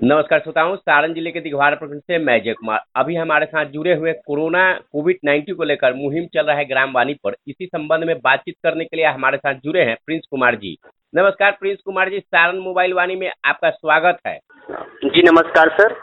नमस्कार श्रोताओं, सारण जिले के दिघवारा प्रखंड से मैं जय कुमार। अभी हमारे साथ जुड़े हुए कोविड-19 को लेकर मुहिम चल रहा है ग्रामवाणी पर। इसी संबंध में बातचीत करने के लिए हमारे साथ जुड़े हैं प्रिंस कुमार जी। नमस्कार प्रिंस कुमार जी, सारण मोबाइल वाणी में आपका स्वागत है। जी नमस्कार सर।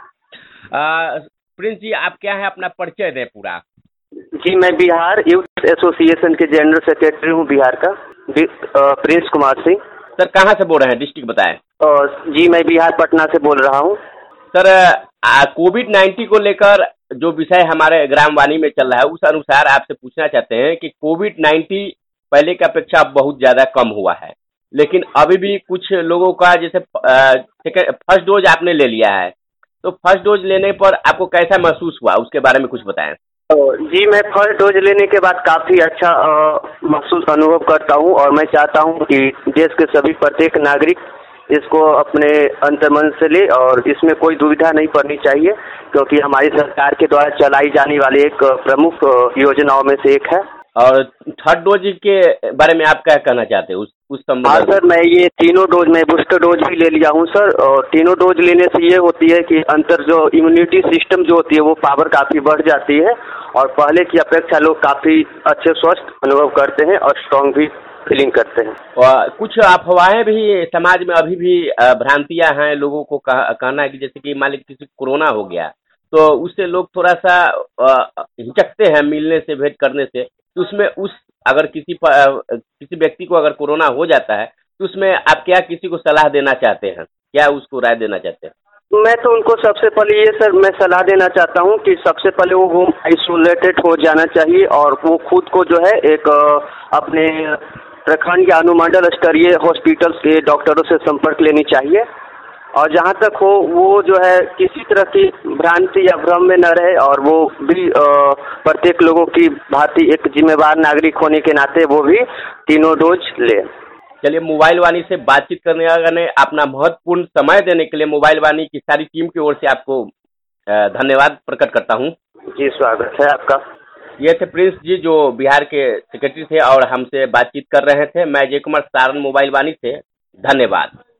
प्रिंस जी, आप क्या है, अपना परिचय दें पूरा। जी मैं बिहार यूथ एसोसिएशन के जनरल सेक्रेटरी हूँ बिहार का, प्रिंस कुमार सिंह। सर कहाँ से बोल रहे हैं, डिस्ट्रिक्ट बताएं। जी मैं बिहार पटना से बोल रहा हूँ। सर कोविड-19 को लेकर जो विषय हमारे ग्रामवाणी में चल रहा है उस अनुसार आपसे पूछना चाहते हैं कि कोविड-19 पहले की अपेक्षा बहुत ज्यादा कम हुआ है, लेकिन अभी भी कुछ लोगों का जैसे फर्स्ट डोज आपने ले लिया है, तो फर्स्ट डोज लेने पर आपको कैसा महसूस हुआ, उसके बारे में कुछ बताएं। जी मैं फर्स्ट डोज लेने के बाद काफ़ी अच्छा महसूस अनुभव करता हूँ और मैं चाहता हूँ कि देश के सभी प्रत्येक नागरिक इसको अपने अंतर्मन से ले और इसमें कोई दुविधा नहीं पड़नी चाहिए, क्योंकि हमारी सरकार के द्वारा चलाई जाने वाली एक प्रमुख योजनाओं में से एक है। और थर्ड डोज के बारे में आप क्या कहना चाहते हैं उस संबंध में? हाँ सर, मैं ये तीनों डोज, मैं बूस्टर डोज भी ले लिया हूँ सर। और तीनों डोज लेने से ये होती है कि अंतर जो इम्यूनिटी सिस्टम जो होती है वो पावर काफ़ी बढ़ जाती है और पहले की अपेक्षा लोग काफ़ी अच्छे स्वस्थ अनुभव करते हैं और स्ट्रांग भी फीलिंग करते हैं। और कुछ अफवाहें भी समाज में अभी भी भ्रांतियां हैं, लोगों को कहना है कि जैसे कि मान लीजिए किसी को कोरोना हो गया तो उससे लोग थोड़ा सा हिचकते हैं मिलने से, भेंट करने से। तो उसमें अगर किसी व्यक्ति को अगर कोरोना हो जाता है तो उसमें आप क्या किसी को सलाह देना चाहते हैं, क्या उसको राय देना चाहते हैं? मैं तो उनको सबसे पहले ये सर मैं सलाह देना चाहता हूँ कि सबसे पहले वो होम आइसोलेटेड हो जाना चाहिए और वो खुद को जो है एक अपने प्रखंड या अनुमंडल स्तरीय हॉस्पिटल के डॉक्टरों से संपर्क लेनी चाहिए। और जहाँ तक हो वो जो है किसी तरह की भ्रांति या भ्रम में न रहे और वो भी प्रत्येक लोगों की भांति एक जिम्मेवार नागरिक होने के नाते वो भी तीनों डोज ले। चलिए, मोबाइल वाणी से बातचीत करने अपना महत्वपूर्ण समय देने के लिए मोबाइल वाणी की सारी टीम की ओर से आपको धन्यवाद प्रकट करता हूं। जी स्वागत है आपका। ये थे प्रिंस जी जो बिहार के सेक्रेटरी थे और हमसे बातचीत कर रहे थे। मैं जय कुमार, सारण मोबाइल वाणी से। धन्यवाद।